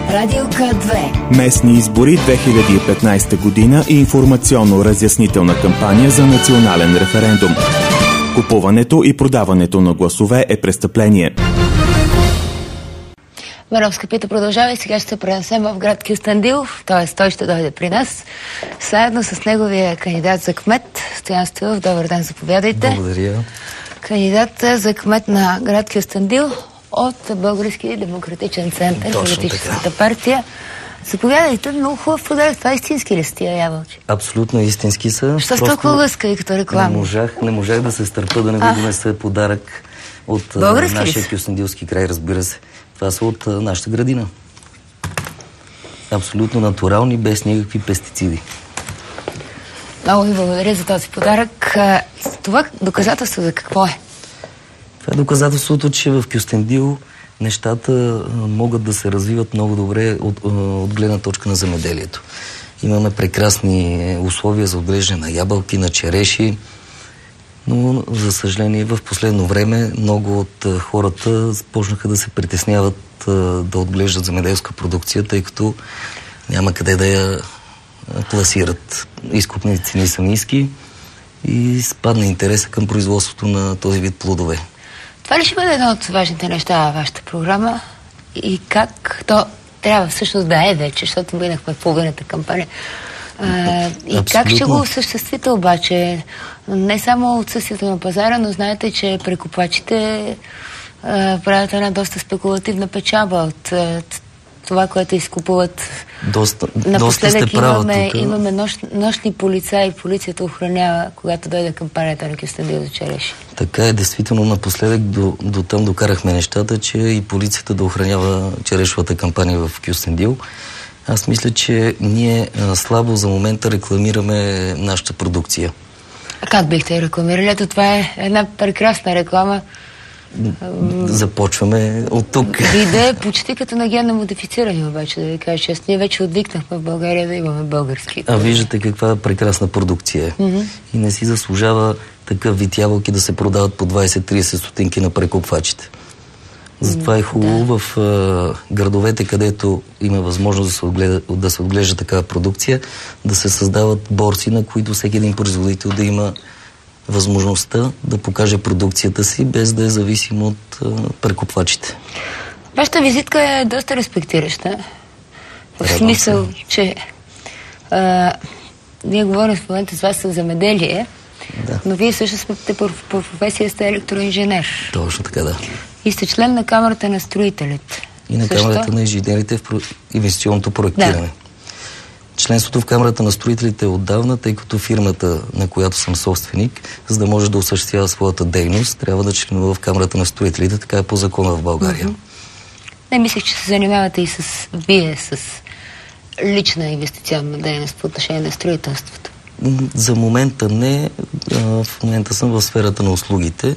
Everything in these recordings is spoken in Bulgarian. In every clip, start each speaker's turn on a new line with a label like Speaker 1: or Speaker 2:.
Speaker 1: Радио К2.
Speaker 2: Местни избори 2015 година и информационно-разяснителна кампания за национален референдум. Купуването и продаването на гласове е престъпление.
Speaker 3: Маровска пита продължава и сега ще се пренесем в град Кюстендил, т.е. той ще дойде при нас, заедно с неговия кандидат за кмет, Стоян Стоилов. Добър ден, заповядайте.
Speaker 4: Благодаря.
Speaker 3: Кандидат за кмет на град Кюстендил от Български демократичен център, политическата партия. Заповядайте, много хубав подарък. Това истински ли сте ябълчи?
Speaker 4: Абсолютно истински са.
Speaker 3: Що с толкова лъска и като реклама?
Speaker 4: Не можах да се стърпа да не ви донеса подарък от нашия кюстендилски край, разбира се. Това са от нашата градина. Абсолютно натурални, без никакви пестициди.
Speaker 3: Много ви благодаря за този подарък. Това доказателство за какво е?
Speaker 4: Това е доказателството, че в Кюстендил нещата могат да се развиват много добре от гледна точка на земеделието. Имаме прекрасни условия за отглеждане на ябълки, на череши, но за съжаление в последно време много от хората почнаха да се притесняват да отглеждат земеделска продукция, тъй като няма къде да я пласират. Изкупните цени са ниски и спадна интереса към производството на този вид плодове. Това
Speaker 3: ли ще бъде едно от важните неща във вашата програма и как то трябва всъщност да е вече, защото минахме половината кампания. И как ще го осъществите обаче? Не само отсъствието на пазара, но знаете, че прекупвачите правят една доста спекулативна печаба от това, което изкупуват.
Speaker 4: Напоследък
Speaker 3: имаме нощни полицаи, полицията охранява, когато дойде кампанията на Кюстендил за череши.
Speaker 4: Така е, действително напоследък до там докарахме нещата, че и полицията да охранява черешовата кампания в Кюстендил. Аз мисля, че ние слабо за момента рекламираме нашата продукция.
Speaker 3: А как бихте я рекламирали? Ето това е една прекрасна реклама.
Speaker 4: Започваме от тук.
Speaker 3: Виде почти като на генно модифицирани, обаче, да ви кажа честно. Ние вече отвикнахме в България да имаме български.
Speaker 4: А виждате каква прекрасна продукция е. И не си заслужава такъв вид ябълки да се продават по 20-30 стотинки на прекупвачите. Затова е хубаво в градовете, където има възможност да се отглежда такава продукция, да се създават борси, на които всеки един производител да има възможността да покаже продукцията си, без да е зависим от прекупвачите.
Speaker 3: Вашата визитка е доста респектираща. В смисъл, че ние говорим в момента с вас за земеделие, но вие също сте по професия сте електроинженер.
Speaker 4: Точно така, да.
Speaker 3: И сте член на Камарата на строителите.
Speaker 4: И на Камарата на инженерите в инвестиционното проектиране. Да. Членството в Камарата на строителите е отдавна, тъй като фирмата, на която съм собственик, за да може да осъществява своята дейност, трябва да членува в Камарата на строителите, така е по закона в България.
Speaker 3: Не мислех, че се занимавате и вие с лична инвестиционна дейност по отношение на строителството.
Speaker 4: За момента не. В момента съм в сферата на услугите.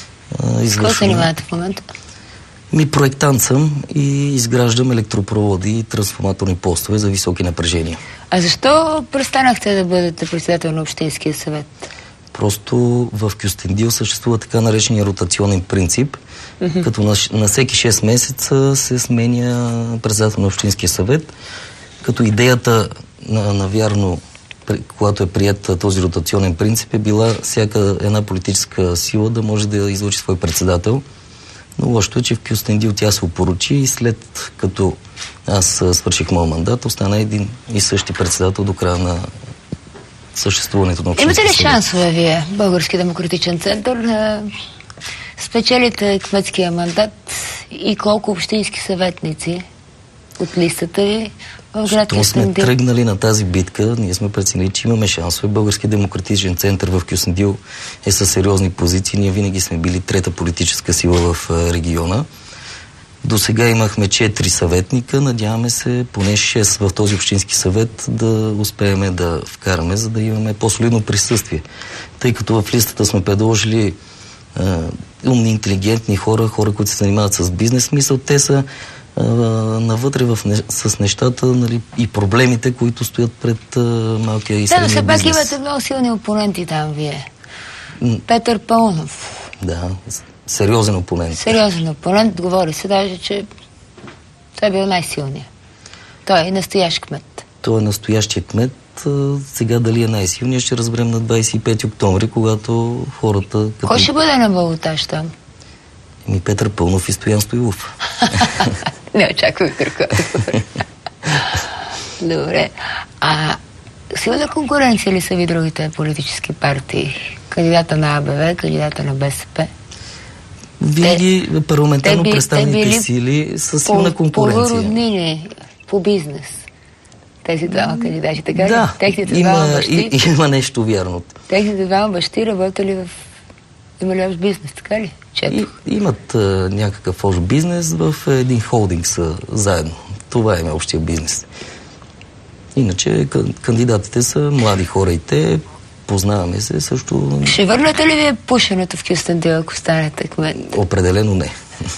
Speaker 3: С какво се занимавате в момента?
Speaker 4: Проектант съм и изграждам електропроводи и трансформаторни постове за високи напрежения.
Speaker 3: А защо престанахте да бъдете председател на Общинския съвет?
Speaker 4: Просто в Кюстендил съществува така наречения ротационен принцип, като на всеки 6 месеца се сменя председател на Общинския съвет, като идеята навярно, когато е прият този ротационен принцип, е била всяка една политическа сила да може да излъчи свой председател. Но лошото е, че в Кюстендил тя се опорочи и след като аз свърших моя мандат, остана един и същи председател до края на съществуването на Общинския съвет.
Speaker 3: Имате ли шансове вие, Български демократичен център, да спечелите кметския мандат и колко общински съветници от листата ви в град Кюстендил?
Speaker 4: Що сме тръгнали на тази битка, ние сме преценили, че имаме шансове. Български демократичен център в Кюстендил е със сериозни позиции. Ние винаги сме били трета политическа сила в региона. До сега имахме 4 съветника. Надяваме се поне 6 в този общински съвет да успеем да вкараме, за да имаме по-солидно присъствие. Тъй като в листата сме предложили умни, интелигентни хора, които се занимават с бизнес мисъл. Те са навътре с нещата, нали, и проблемите, които стоят пред малкия и средния бизнес.
Speaker 3: Да, все пак имате много силни опоненти там вие. Петър Паунов.
Speaker 4: Да, сериозен опонент.
Speaker 3: Сериозен опонент, говори се даже, че той е бил най-силният. Той е настоящ кмет.
Speaker 4: Той е настоящия кмет. Сега дали е най-силният, ще разберем на 25 октомври, когато хората...
Speaker 3: Кой ще бъде на балотаж там?
Speaker 4: Петър Пълнов и Стоян Стоилов.
Speaker 3: Не очаквам друг. Добре. Силна конкуренция ли са ви другите политически партии? Кандидата на АБВ, кандидата на БСП?
Speaker 4: Винаги парламентарно представените сили са силна конкуренция.
Speaker 3: По-роднини, по бизнес. Тези двама кандидати, така ли?
Speaker 4: Да, има нещо вярно.
Speaker 3: Техните двама бащи работили в... Има ли общ бизнес, така ли?
Speaker 4: Имат някакъв общ бизнес, в един холдинг са заедно. Това е общия бизнес. Иначе кандидатите са млади хора и те, познаваме се също...
Speaker 3: Ще върнете ли вие пушенето в Кюстендил, ако станете кмет?
Speaker 4: Определено не.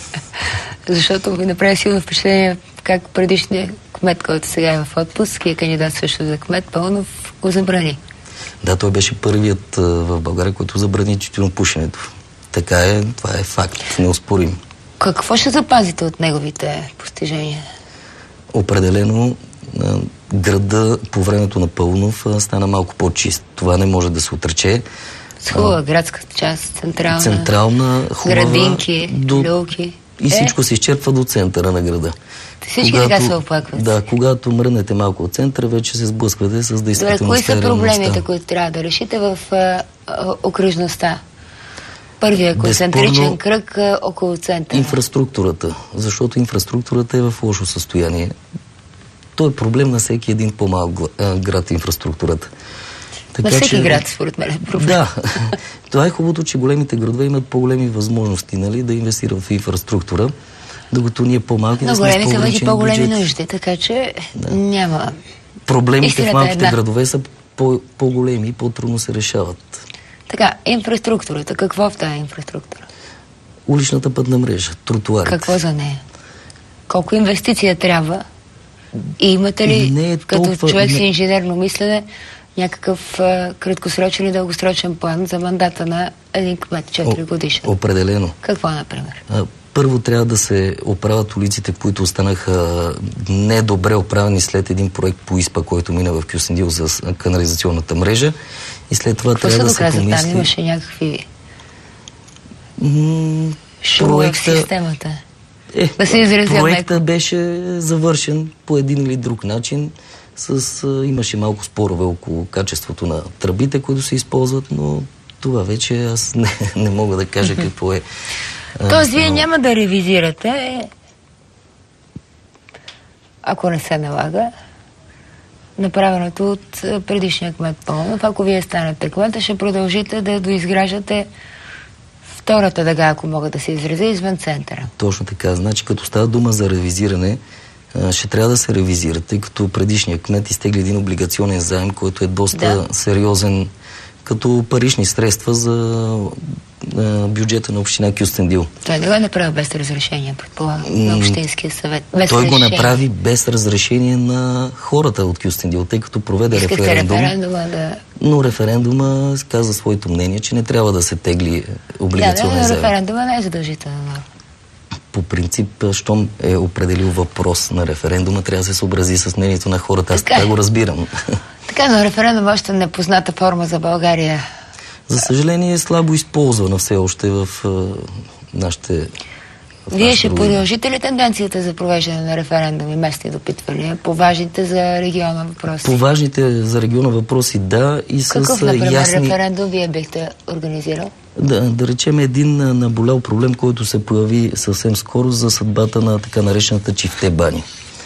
Speaker 3: Защото ми направи силно впечатление как предишният кмет, който сега е в отпуск и е кандидат също за кмет, Пълнов го забрани.
Speaker 4: Да, той беше първият в България, който забрани тютюнопушенето. Така е, това е факт, неоспорим.
Speaker 3: Какво ще запазите от неговите постижения?
Speaker 4: Определено града по времето на Пълнов стана малко по-чист. Това не може да се отрече.
Speaker 3: С хубава градска част,
Speaker 4: централна, хубава,
Speaker 3: градинки, люлки.
Speaker 4: И всичко се изчерпва до центъра на града.
Speaker 3: Всички така се оплакват.
Speaker 4: Да, когато мръднете малко от центъра, вече се сблъсквате с действителността.
Speaker 3: Кои са проблемите, които трябва да решите в окръжността? Първият концентричен кръг около центъра.
Speaker 4: Инфраструктурата, защото инфраструктурата е в лошо състояние. То е проблем на всеки един по-малък град, инфраструктурата.
Speaker 3: На всеки град, според мен, е проблем.
Speaker 4: Да, това е хубавото, че големите градове имат по-големи възможности, нали, да инвестират в инфраструктура, докато ние по-малки
Speaker 3: да сме с по-ограничен бюджет. По-големи нужди, така че няма...
Speaker 4: Проблемите в малките градове са по-големи и по-трудно се решават.
Speaker 3: Така, инфраструктурата. Какво в тази инфраструктура?
Speaker 4: Уличната пътна мрежа, тротуарите.
Speaker 3: Какво за нея? Колко инвестиция трябва? И имате ли, като човек с инженерно мислене, някакъв краткосрочен и дългосрочен план за мандата на един кмет 4 годишен?
Speaker 4: Определено.
Speaker 3: Какво, например?
Speaker 4: Първо трябва да се оправят улиците, които останаха недобре оправени след един проект по ИСПА, който мина в Кюстендил за канализационната мрежа. И след това трябва да се помисли...
Speaker 3: Там имаше някакви шумове в системата. Да се изразя
Speaker 4: проектът беше завършен по един или друг начин. Имаше малко спорове около качеството на тръбите, които се използват, но това вече аз не мога да кажа какво е.
Speaker 3: Тоест, вие няма да ревизирате, ако не се налага, направеното от предишния кмет Пълнов. Ако вие станете кмета, ще продължите да доизграждате втората дъга, ако мога да се изразя, извън центъра.
Speaker 4: Точно така. Значи, като става дума за ревизиране, ще трябва да се ревизира, тъй като предишният кмет изтегли един облигационен заем, който е доста сериозен, като парични средства за бюджета на община Кюстендил.
Speaker 3: Той не го направи без разрешение, предполагам, на Общинския съвет.
Speaker 4: Той го направи без разрешение на хората от Кюстендил, тъй като проведе референдум. Но референдума каза своето мнение, че не трябва да се тегли облигационен заем.
Speaker 3: Референдума не е задължително.
Speaker 4: По принцип, щом е определил въпрос на референдума, трябва да се съобрази с мнението на хората. Аз така го разбирам.
Speaker 3: Така, но референдум още непозната форма за България.
Speaker 4: За съжаление е слабо използвана все още в нашите...
Speaker 3: Вие ще продължите ли тенденцията за провеждане на референдуми, местни допитвания, по важните за региона въпроси?
Speaker 4: По важните за региона въпроси, да. И
Speaker 3: какъв, например, референдум вие бихте организирал?
Speaker 4: Да речем един наболял проблем, който се появи съвсем скоро за съдбата на така наречената Чифте бани.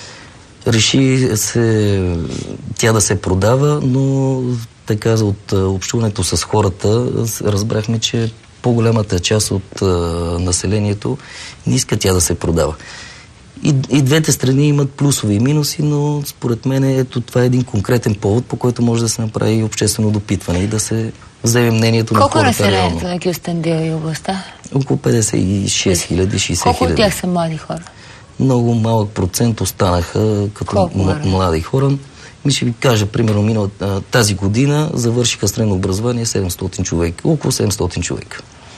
Speaker 4: Реши се тя да се продава, но така от общуването с хората разбрахме, че по-голямата част от населението не иска тя да се продава. И двете страни имат плюсови и минуси, но според мен ето това е един конкретен повод, по който може да се направи обществено допитване и да се вземе мнението на хората.
Speaker 3: Колко населението на Кюстендил и областта?
Speaker 4: Около 56 хиляди, 60 хиляди.
Speaker 3: Колко от тях са млади хора?
Speaker 4: Много малък процент останаха като млади хора. Ще ви кажа, примерно, тази година завършиха средно образование 700 човека. Около 700 човека.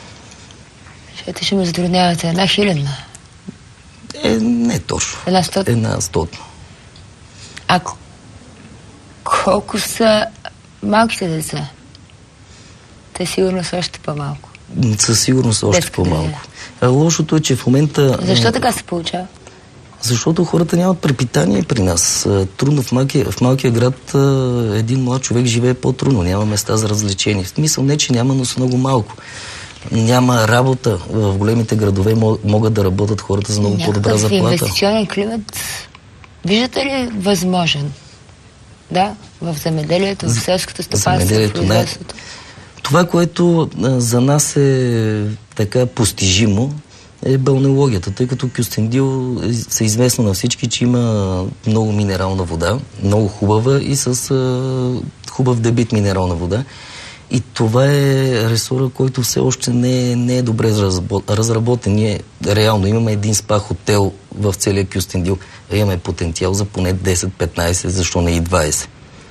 Speaker 3: Ще ме затруднявате 1000?
Speaker 4: Не точно.
Speaker 3: 100?
Speaker 4: 100.
Speaker 3: А колко са малките деца? Те сигурно са още по-малко.
Speaker 4: Със сигурност още по-малко. Лошото е, че в момента...
Speaker 3: Защо така се получава?
Speaker 4: Защото хората нямат препитание при нас. Трудно в малкия град един млад човек живее по-трудно. Няма места за развлечение. В смисъл не, че няма, но са много малко. Няма работа. В големите градове могат да работят хората за много по-добра заплата.
Speaker 3: Някакъв инвестиционен климат виждате ли възможен? Да, в земеделието, в селското стопанство, в производството.
Speaker 4: Това, което за нас е така постижимо, е балнеологията, тъй като Кюстендил е известно на всички, че има много минерална вода, много хубава и с хубав дебит минерална вода. И това е ресора, който все още не е добре разработен. Ние реално имаме един спа хотел в целия Кюстендил. Имаме потенциал за поне 10-15, защо не и 20.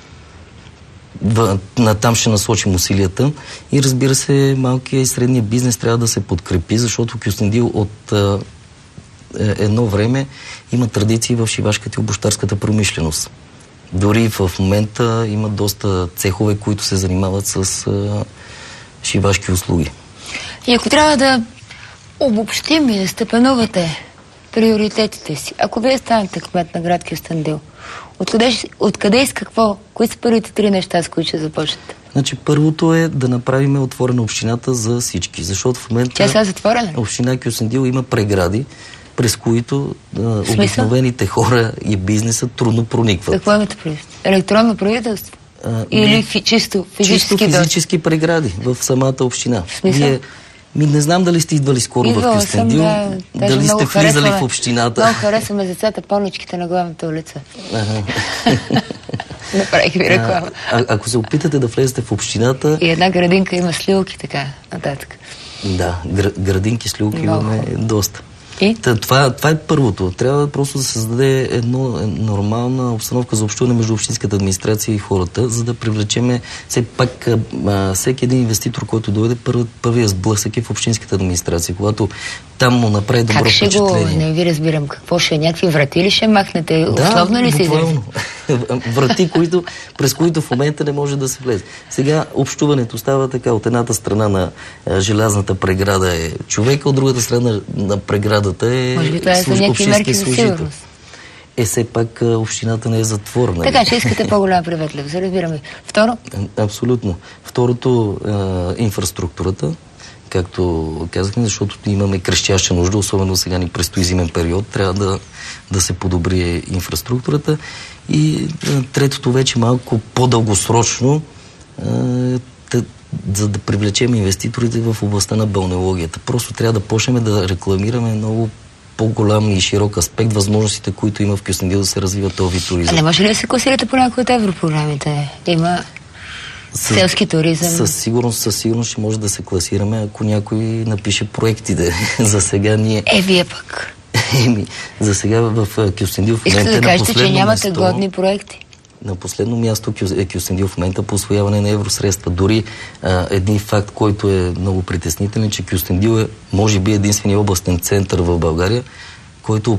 Speaker 4: Натам ще насочим усилията и разбира се, малкия и средния бизнес трябва да се подкрепи, защото Кюстендил от едно време има традиции в шивашката и обущарската промишленост. Дори в момента има доста цехове, които се занимават с шивашки услуги.
Speaker 3: И ако трябва да обобщим и да степенувате приоритетите си, ако вие станете кмет на град Кюстендил, откъде и с какво? Кои са първите 3 неща, с които ще започнете?
Speaker 4: Значи първото е да направим отворена общината за всички, защото в момента...
Speaker 3: Тя сега е затворена?
Speaker 4: Община Кюстендил има прегради, през които обикновените хора и бизнеса трудно проникват.
Speaker 3: Какво имате предвид? Електронно правителство? Или чисто физически?
Speaker 4: Чисто физически прегради в самата община.
Speaker 3: В смисъл?
Speaker 4: Не знам дали сте идвали скоро в Кюстендил, дали сте влизали в общината.
Speaker 3: Много харесваме децата пълничките на главната улица. Направих ви реклама.
Speaker 4: Ако се опитате да влезете в общината...
Speaker 3: И една градинка има слилки, така нататък.
Speaker 4: Да, градинки, слилки имаме доста.
Speaker 3: И?
Speaker 4: Това е първото. Трябва просто да се създаде една нормална обстановка за общуване между общинската администрация и хората, за да привлечеме все пак всеки един инвеститор, който дойде, първия сблъсък е в общинската администрация, когато там му направи добро впечатление.
Speaker 3: Как ще го, не ви разбирам, какво ще е, някакви врати ли ще махнете? Условно ли се изрази?
Speaker 4: Врати, през които в момента не може да се влезе. Сега общуването става така, от едната страна на желязната преграда е човека, от другата страна на преградата е общински служител. Все пак общината не е затворена.
Speaker 3: Така, че искате по-голяма приветливост, разбираме. Второ?
Speaker 4: Абсолютно. Второто инфраструктурата, както казахме, защото имаме крещяща нужда, особено сега ни предстои зимен период, трябва да се подобри инфраструктурата. И третото вече малко по-дългосрочно, за да привлечем инвеститорите в областта на балнеологията. Просто трябва да почнем да рекламираме много по-голям и широк аспект възможностите, които има в Кюстендил да се развива този туризъм.
Speaker 3: А не може ли да се класирате по някои от европрограмите? Има селски туризъм.
Speaker 4: Със сигурност ще може да се класираме, ако някой напише проектите. За сега ние...
Speaker 3: Вие пък.
Speaker 4: За сега в Кюстендил в момента
Speaker 3: да кажете, че нямате годни проекти.
Speaker 4: На последно място е Кюстендил в момента по усвояване на евросредства. Дори един факт, който е много притеснителен, че Кюстендил е, може би, единственият областен център в България, който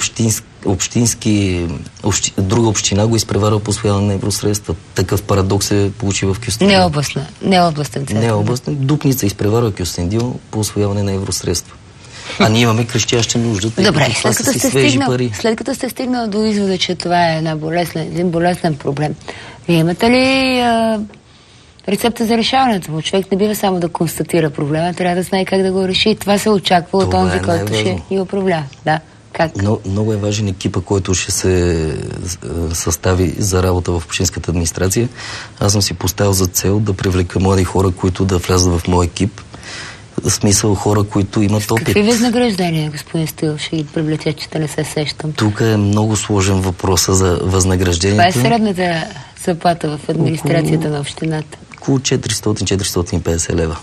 Speaker 4: друга община го изпреварва по усвояване на евросредства. Такъв парадокс се получи в Кюстендил.
Speaker 3: Не областен център.
Speaker 4: Не областен. Дупница изпреварва Кюстендил по усвояване на евросредства. А ние имаме крещяща нужда.
Speaker 3: Добре, след като сте стигнал до извода, че това е един болезнен проблем, вие имате ли рецепта за решаването му? Човек не бива само да констатира проблема, трябва да знае как да го реши. Това се очаква от онзи, който ще ни управлява. Да. Как?
Speaker 4: Много е важен екипа, който ще се състави за работа в общинската администрация. Аз съм си поставил за цел да привлека млади хора, които да влязат в мой екип. В смисъл хора, които имат опит.
Speaker 3: Какви възнаграждения, господин Стоилов, ще ги привлече, че да не се сещам?
Speaker 4: Тук е много сложен въпрос за възнаграждението.
Speaker 3: Това е средната заплата в администрацията на общината?
Speaker 4: Около 400-450 лева.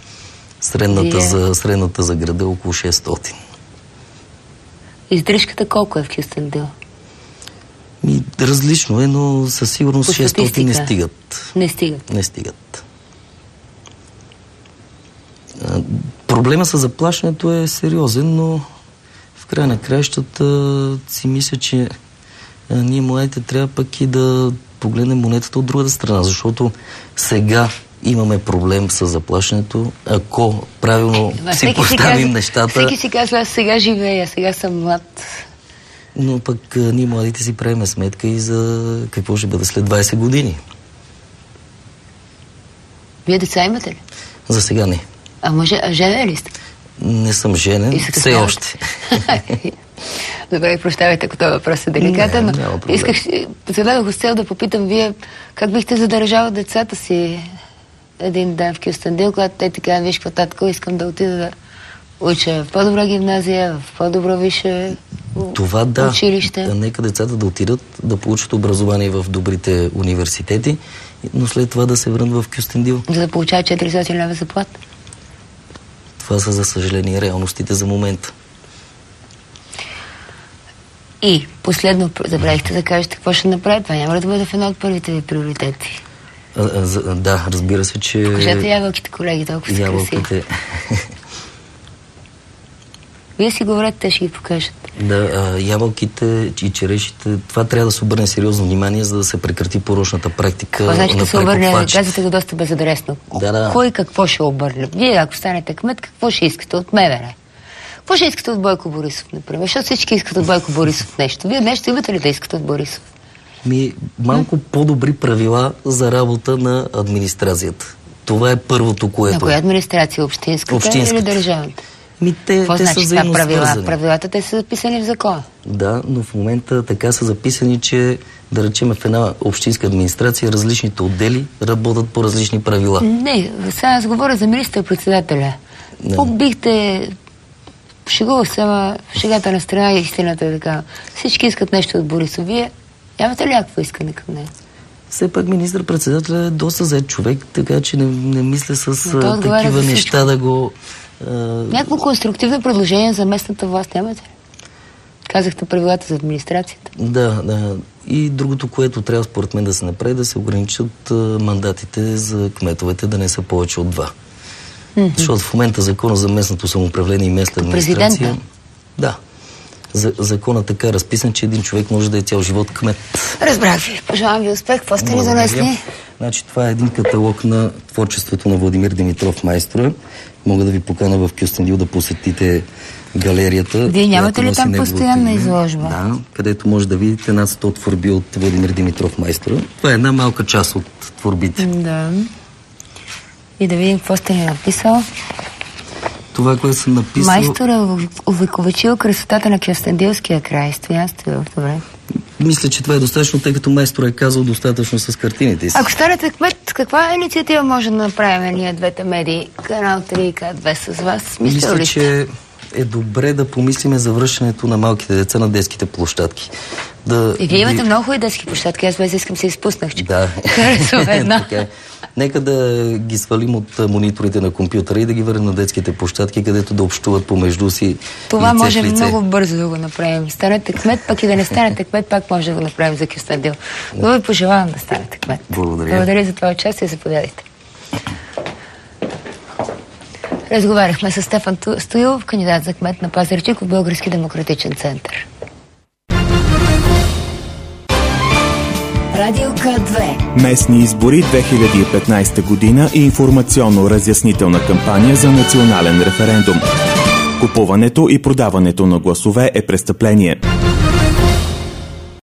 Speaker 4: Средната за града е около 600.
Speaker 3: Издръжката колко е в Кюстендил?
Speaker 4: Различно е, но със сигурност 600 не стигат.
Speaker 3: Не стигат.
Speaker 4: Проблема с заплащането е сериозен, но в края на краищата си мисля, че Ние младите трябва пък и да погледнем монетата от другата страна, защото сега имаме проблем с заплащането. Ако правилно си поставим нещата...
Speaker 3: Всеки си казва, аз сега живея, сега съм млад.
Speaker 4: Но пък ние младите си правим сметка и за какво ще бъде след 20 години.
Speaker 3: Вие деца имате ли?
Speaker 4: За сега не.
Speaker 3: А женен ли сте?
Speaker 4: Не съм женен, все още.
Speaker 3: Добре, прощавайте, ако този въпрос е деликатен, но зададох с цел да попитам вие как бихте задържали децата си един ден в Кюстендил, когато те така, виж какво, татко, искам да отида да уча в по-добра гимназия, в по-добро висше училище.
Speaker 4: Да, нека децата да отидат, да получат образование в добрите университети, но след това да се върнат в Кюстендил.
Speaker 3: За да получават 400 лева заплата.
Speaker 4: Това са, за съжаление, реалностите за момента.
Speaker 3: И последно, забравихте да кажете какво ще направите. Това няма ли да бъде в едно от първите ви приоритети?
Speaker 4: Да, разбира се, че...
Speaker 3: Покажете ябълките, колеги, толкова са красиви. Вие си говорите, те ще ги покажат. Да,
Speaker 4: ябълките и черешите, това трябва да се обърне сериозно внимание, за да се прекрати порочната практика.
Speaker 3: Това значи да се обърне, казвате го доста безадресно.
Speaker 4: Да.
Speaker 3: Кой какво ще обърне? Вие, ако станете кмет, какво ще искате от МВР? Какво ще искате от Бойко Борисов, например? Защото всички искат от Бойко Борисов нещо. Вие нещо имате ли да искате от Борисов?
Speaker 4: Малко по-добри правила за работа на администрацията. Това е първото, което...
Speaker 3: На коя администрация? Общинската или държавната?
Speaker 4: Те са взаимно свързани.
Speaker 3: Правилата те са записани в закона. Да,
Speaker 4: но в момента така са записани, че да речем в една общинска администрация различните отдели работят по различни правила.
Speaker 3: Не, сега аз говоря за министър-председателя. Бихте... Шегувах се, ама шегата на страна и истината е така. Всички искат нещо от Борисов. Вие нямате ли някакво искане към него?
Speaker 4: Все пак министър-председател е доста зает човек, така че не мисля с такива неща да го...
Speaker 3: Някакво конструктивно предложение за местната власт нямате ли? Казахте правилата за администрацията.
Speaker 4: Да. И другото, което трябва според мен да се направи, да се ограничат мандатите за кметовете, да не са повече от 2. Защото в момента закона за местното самоуправление и местна администрация...
Speaker 3: Президента?
Speaker 4: Да. Законът така е разписан, че един човек може да е цял живот кмет.
Speaker 3: Разбрах ви. Пожелавам ви успех. Какво сте ни занесли?
Speaker 4: Значи, това е един каталог на творчеството на Владимир Димитров майстора. Мога да ви покана в Кюстендил да посетите галерията.
Speaker 3: Вие нямате ли там постоянна изложба?
Speaker 4: Да, където може да видите над 100 творби от Владимир Димитров майстора. Това е една малка част от творбите.
Speaker 3: Да. И да видим какво сте ни написал.
Speaker 4: Това, което съм написал...
Speaker 3: Майстор е увековечил красотата на Кюстендилския край. Стоянство, добре.
Speaker 4: Мисля, че това е достатъчно, тъй като майстор е казал достатъчно с картините си.
Speaker 3: Ако станете кмет, каква инициатива може да направим ние двете медии? Канал 3 и К2 с вас?
Speaker 4: Мисля, че е добре да помислиме за връщането на малките деца на детските площадки.
Speaker 3: И вие имате много хубави детски площадки. Аз без искам се изпуснах, че
Speaker 4: харесвам една. Нека да ги свалим от мониторите на компютъра и да ги върнем на детските площадки, където да общуват помежду си.
Speaker 3: Това може много бързо да го направим. Станете кмет, пък и да не станете кмет, пак може да го направим за Кюстендил. Но ви пожелавам да станете кмет. Благодаря за това участие. Заповядайте. Разговаряхме с Стефан Стоилов, кандидат за кмет на Пазарджик от Български демократичен център.
Speaker 2: Радио К2. Местни избори 2015 година и информационно-разяснителна кампания за национален референдум. Купуването и продаването на гласове е престъпление.